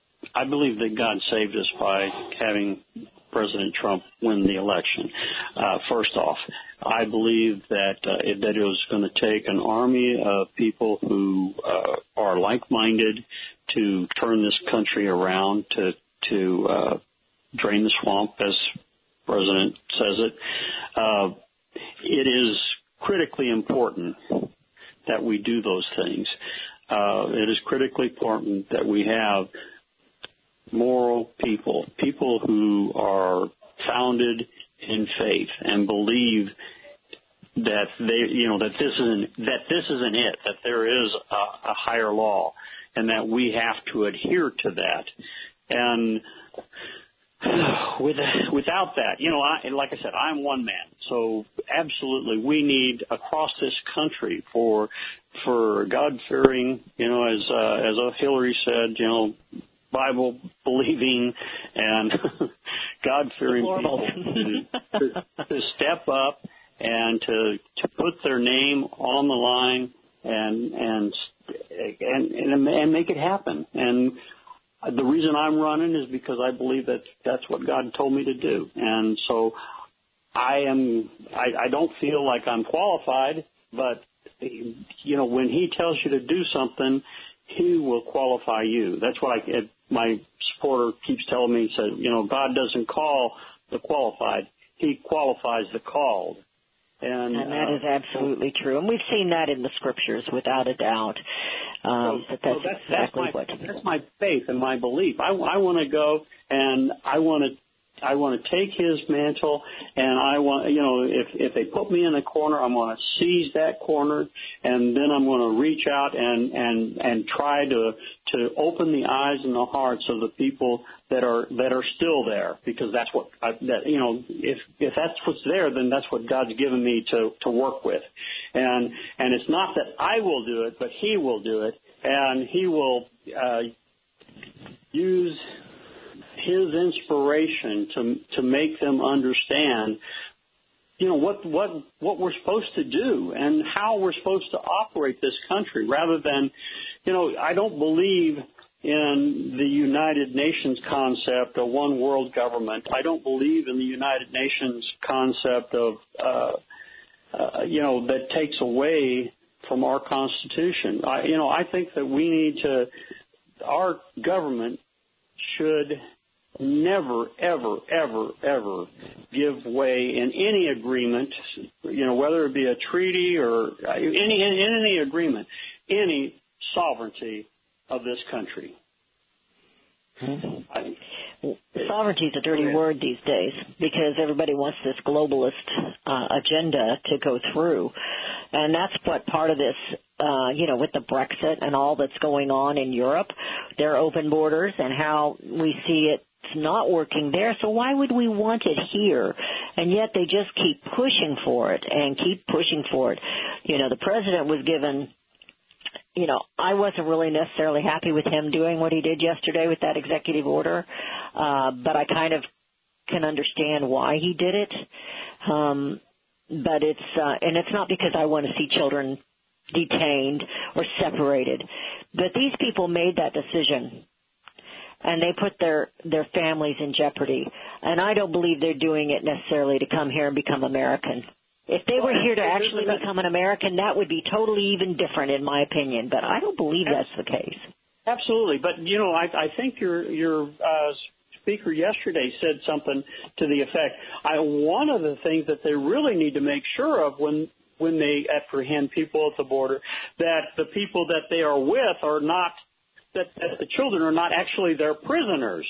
saved us by having President Trump win the election. First off, I believe that it was going to take an army of people who are like-minded to turn this country around, to drain the swamp, as President says it. It is critically important that we do those things. It is critically important that we have moral people who are founded in faith and believe that that this isn't it, that there is a higher law, and that we have to adhere to that. And without that, like I said, I'm one man. So absolutely, we need across this country for God-fearing, as Hillary said, Bible believing and God-fearing people to step up and to put their name on the line and make it happen. And the reason I'm running is because I believe that that's what God told me to do. And so I don't feel like I'm qualified, but when he tells you to do something, he will qualify you. That's what my supporter keeps telling me. He says, God doesn't call the qualified; He qualifies the called. And that is absolutely true. And we've seen that in the scriptures, without a doubt. That's my faith and my belief. I want to go, and I want to take his mantle, and I want, if they put me in a corner, I'm going to seize that corner, and then I'm going to reach out and try to open the eyes and the hearts of the people that are still there, because that's what if that's what's there, then that's what God's given me to work with, and it's not that I will do it, but He will do it, and He will use His inspiration to make them understand, what we're supposed to do and how we're supposed to operate this country, rather than, I don't believe in the United Nations concept of one world government. I don't believe in the United Nations concept of, that takes away from our Constitution. I think that our government should never, ever, ever, ever give way in any agreement, whether it be a treaty or any agreement, any sovereignty of this country. Sovereignty is a dirty word these days, because everybody wants this globalist agenda to go through. And that's what part of this, with the Brexit and all that's going on in Europe, their open borders and how we see it's not working there. So why would we want it here? And yet they just keep pushing for it and keep pushing for it. The president was given, I wasn't really necessarily happy with him doing what he did yesterday with that executive order, but I kind of can understand why he did it. But it's not because I want to see children detained or separated. But these people made that decision, and they put their families in jeopardy. And I don't believe they're doing it necessarily to come here and become American. If they were here to actually become an American, that would be totally even different, in my opinion. But I don't believe that's the case. Absolutely. But, I think your speaker yesterday said something to the effect, one of the things that they really need to make sure of when they apprehend people at the border, that the people that they are with are not, that the children are not actually their prisoners.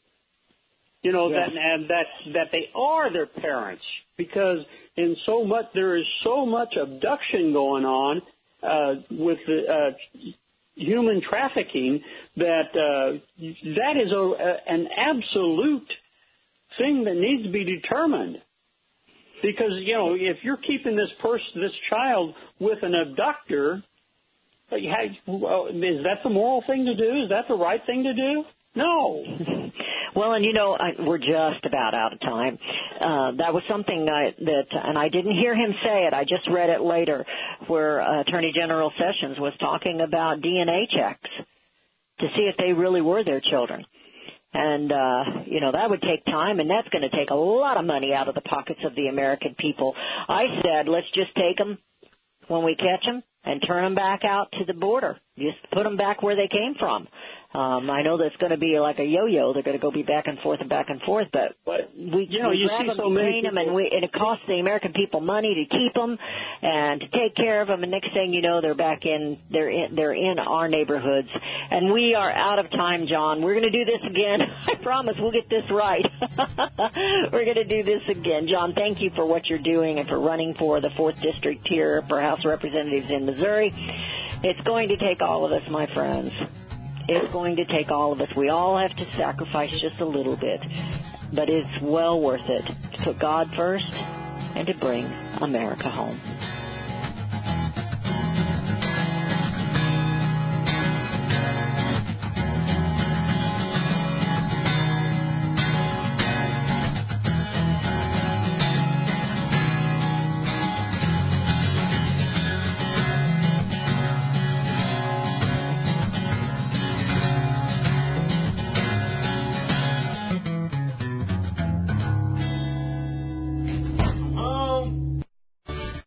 That they are their parents, because there is so much abduction going on with the human trafficking that is an absolute thing that needs to be determined. Because if you're keeping this child with an abductor, is that the moral thing to do? Is that the right thing to do? No. Well, and we're just about out of time. That was something and I didn't hear him say it. I just read it later, where Attorney General Sessions was talking about DNA checks to see if they really were their children. And, that would take time, and that's going to take a lot of money out of the pockets of the American people. I said, let's just take them when we catch them and turn them back out to the border. Just put them back where they came from. I know that's going to be like a yo-yo. They're going to be back and forth, but we you grab see them, so many train them, people, and it costs the American people money to keep them and to take care of them. And next thing you know, they're in our neighborhoods. And we are out of time, John. We're going to do this again. I promise we'll get this right. We're going to do this again. John, thank you for what you're doing and for running for the 4th District here for House of Representatives in Missouri. It's going to take all of us, my friends. It's going to take all of us. We all have to sacrifice just a little bit, but it's well worth it to put God first and to bring America home.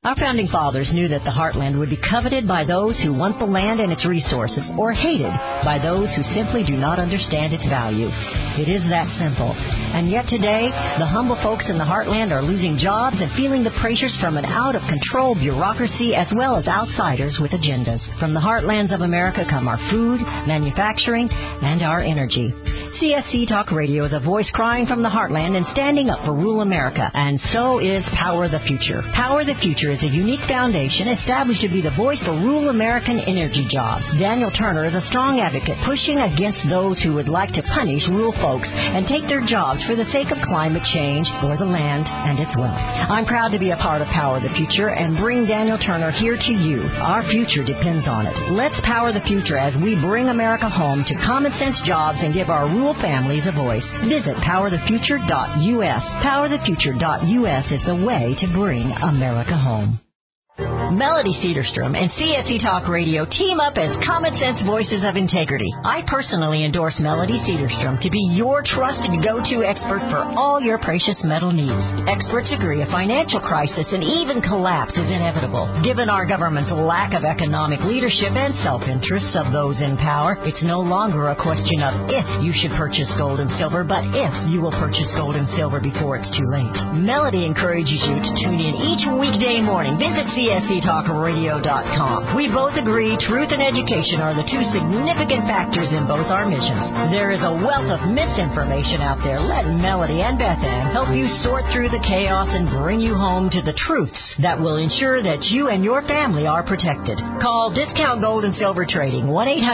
Our founding fathers knew that the heartland would be coveted by those who want the land and its resources, or hated by those who simply do not understand its value. It is that simple. And yet today, the humble folks in the heartland are losing jobs and feeling the pressures from an out-of-control bureaucracy as well as outsiders with agendas. From the heartlands of America come our food, manufacturing, and our energy. CSC Talk Radio is a voice crying from the heartland and standing up for rural America, and so is Power the Future. Power the Future is a unique foundation established to be the voice for rural American energy jobs. Daniel Turner is a strong advocate pushing against those who would like to punish rural folks and take their jobs for the sake of climate change or the land and its wealth. I'm proud to be a part of Power the Future and bring Daniel Turner here to you. Our future depends on it. Let's power the future as we bring America home to common sense jobs and give our rural families a voice. Visit powerthefuture.us. Powerthefuture.us is the way to bring America home. Melody Cedarstrom and CSC Talk Radio team up as common sense voices of integrity. I personally endorse Melody Cedarstrom to be your trusted go-to expert for all your precious metal needs. Experts agree a financial crisis and even collapse is inevitable. Given our government's lack of economic leadership and self-interests of those in power, it's no longer a question of if you should purchase gold and silver, but if you will purchase gold and silver before it's too late. Melody encourages you to tune in each weekday morning. Visit CSCTalkRadio.com. We both agree truth and education are the two significant factors in both our missions. There is a wealth of misinformation out there. Let Melody and Beth Ann help you sort through the chaos and bring you home to the truths that will ensure that you and your family are protected. Call Discount Gold and Silver Trading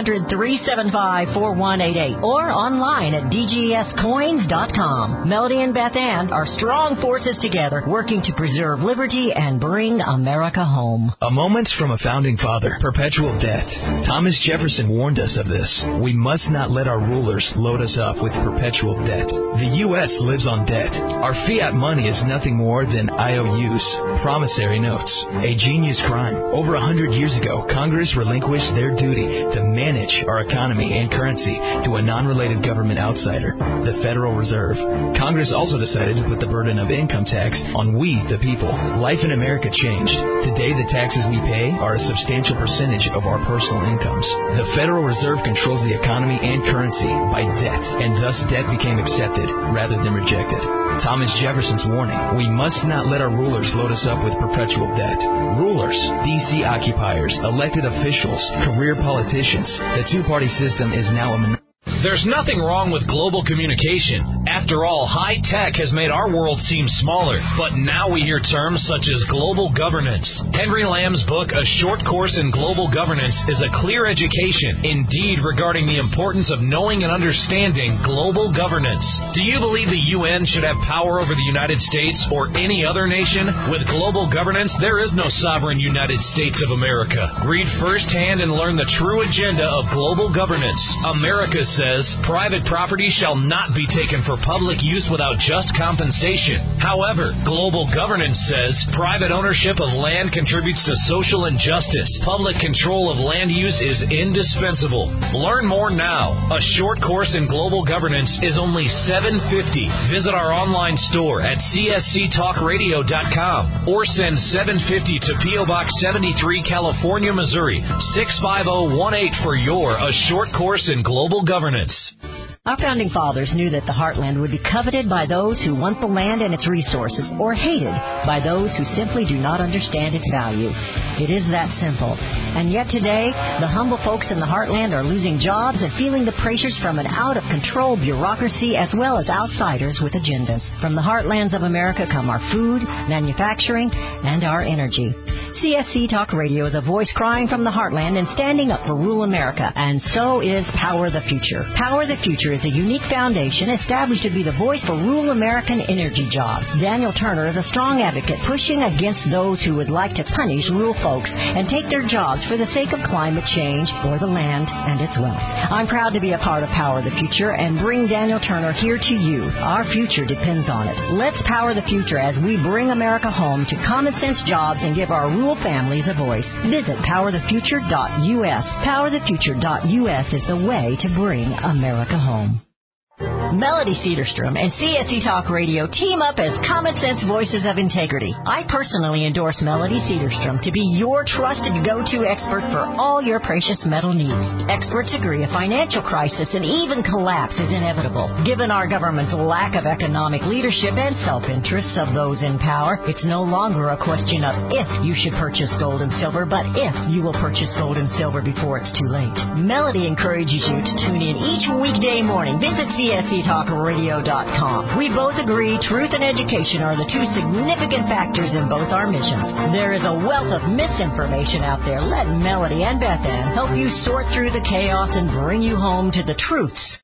1-800-375-4188 or online at DGScoins.com. Melody and Beth Ann are strong forces together working to preserve liberty and bring America home. A moment from a founding father. Perpetual debt. Thomas Jefferson warned us of this. We must not let our rulers load us up with perpetual debt. The U.S. lives on debt. Our fiat money is nothing more than IOUs, promissory notes, a genius crime. Over 100 years ago, Congress relinquished their duty to manage our economy and currency to a non-related government outsider, the Federal Reserve. Congress also decided to put the burden of income tax on we, the people. Life in America changed. Today, the taxes we pay are a substantial percentage of our personal incomes. The Federal Reserve controls the economy and currency by debt, and thus debt became accepted rather than rejected. Thomas Jefferson's warning: we must not let our rulers load us up with perpetual debt. Rulers, D.C. occupiers, elected officials, career politicians. The two-party system is now a monopoly. There's nothing wrong with global communication. After all, high tech has made our world seem smaller. But now we hear terms such as global governance. Henry Lamb's book, A Short Course in Global Governance, is a clear education, indeed, regarding the importance of knowing and understanding global governance. Do you believe the UN should have power over the United States or any other nation? With global governance, there is no sovereign United States of America. Read firsthand and learn the true agenda of global governance. America says private property shall not be taken for public use without just compensation. However, global governance says private ownership of land contributes to social injustice. Public control of land use is indispensable. Learn more now. A Short Course in Global Governance is only $7.50. Visit our online store at csctalkradio.com or send $7.50 to P.O. Box 73, California, Missouri 65018 for your A Short Course in Global Governance. Our founding fathers knew that the heartland would be coveted by those who want the land and its resources, or hated by those who simply do not understand its value. It is that simple. And yet today, the humble folks in the heartland are losing jobs and feeling the pressures from an out-of-control bureaucracy as well as outsiders with agendas. From the heartlands of America come our food, manufacturing, and our energy. CSC Talk Radio is a voice crying from the heartland and standing up for rural America, and so is Power the Future. Power the Future is a unique foundation established to be the voice for rural American energy jobs. Daniel Turner is a strong advocate pushing against those who would like to punish rural folks and take their jobs for the sake of climate change or the land and its wealth. I'm proud to be a part of Power the Future and bring Daniel Turner here to you. Our future depends on it. Let's power the future as we bring America home to common sense jobs and give our rural families a voice. Visit powerthefuture.us. Powerthefuture.us is the way to bring America home. Melody Cedarstrom and CSC Talk Radio team up as common sense voices of integrity. I personally endorse Melody Cedarstrom to be your trusted go-to expert for all your precious metal needs. Experts agree a financial crisis and even collapse is inevitable. Given our government's lack of economic leadership and self-interests of those in power, it's no longer a question of if you should purchase gold and silver, but if you will purchase gold and silver before it's too late. Melody encourages you to tune in each weekday morning. Visit CSCTalkRadio.com. We both agree truth and education are the two significant factors in both our missions. There is a wealth of misinformation out there. Let Melody and Beth Ann help you sort through the chaos and bring you home to the truths